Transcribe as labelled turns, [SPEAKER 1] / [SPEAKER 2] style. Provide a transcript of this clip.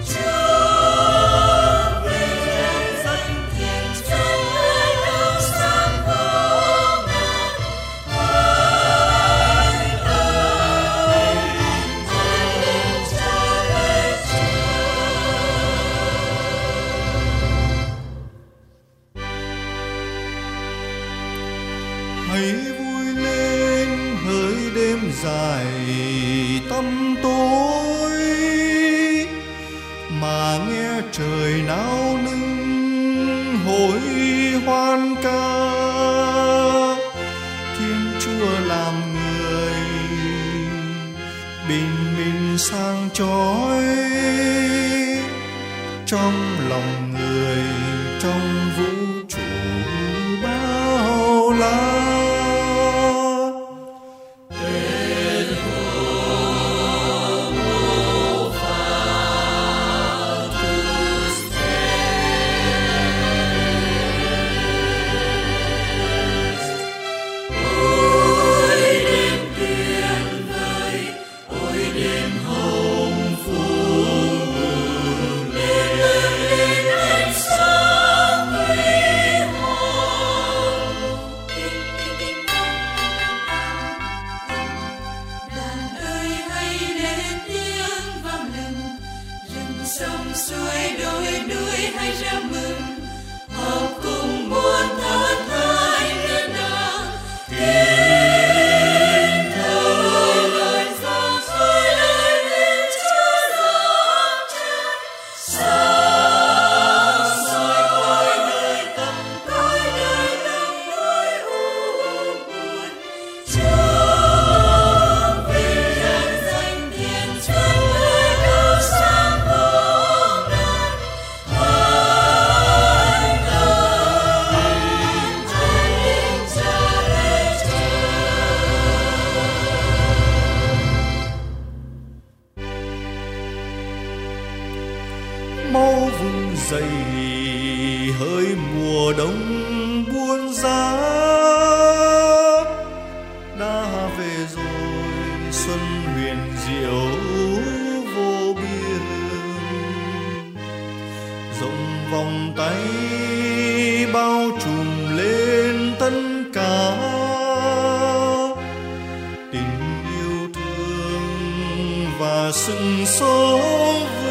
[SPEAKER 1] Hãy vui lên hỡi đêm dài tăm tối, mà nghe trời nao nức hối hoan ca. Thiên Chúa làm người bình minh sáng chói trong lòng người, trong vũ trụ bao la.
[SPEAKER 2] Sông suối đôi núi hay ra mừng, họ cùng muôn thớt thay ngân nga. Thiên thâu lời gió soi lời lên Chúa lòng trời, sáng soi cõi đời tầm cõi đời lòng nỗi u buồn. Chúa vinh danh danh Thiên Chúa người cao sang
[SPEAKER 1] mau vùng dậy hỡi mùa đông buồn giá. Đã về rồi xuân huyền diệu vô biên, rộng vòng tay bao trùm lên tất cả. Tình yêu thương và sừng sống